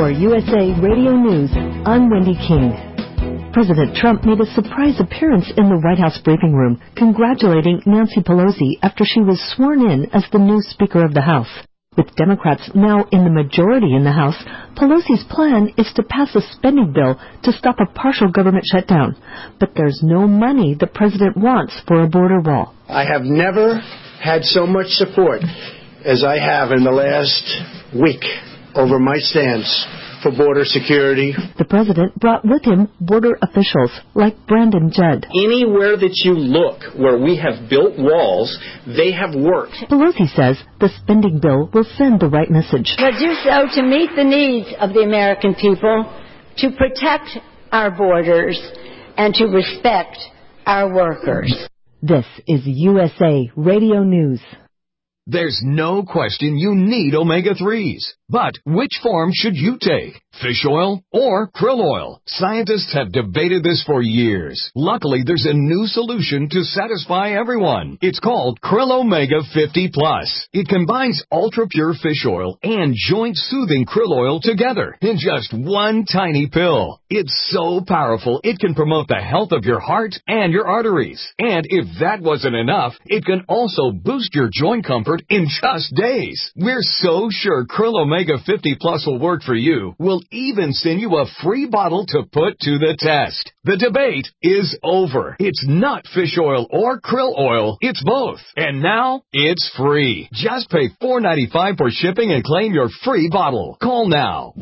For USA Radio News, I'm Wendy King. President Trump made a surprise appearance in the White House briefing room, congratulating Nancy Pelosi after she was sworn in as the new Speaker of the House. With Democrats now in the majority in the House, Pelosi's plan is to pass a spending bill to stop a partial government shutdown. But there's no money the president wants for a border wall. I have never had so much support as I have in the last week over my stance for border security. The president brought with him border officials like Brandon Judd. Anywhere that you look where we have built walls, they have worked. Pelosi says the spending bill will send the right message. But do so to meet the needs of the American people, to protect our borders, and to respect our workers. This is USA Radio News. There's no question you need omega-3s. But which form should you take? Fish oil or krill oil? Scientists have debated this for years. Luckily, there's a new solution to satisfy everyone. It's called Krill Omega 50 Plus. It combines ultra-pure fish oil and joint-soothing krill oil together in just one tiny pill. It's so powerful, it can promote the health of your heart and your arteries. And if that wasn't enough, it can also boost your joint comfort in just days. We're so sure Krill Omega 50 Plus will work for you. We'll even send you a free bottle to put to the test. The debate is over. It's not fish oil or krill oil. It's both. And now, it's free. Just pay $4.95 for shipping and claim your free bottle. Call now.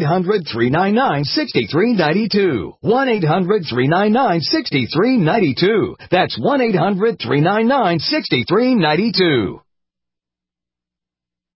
1-800-399-6392. 1-800-399-6392. That's 1-800-399-6392.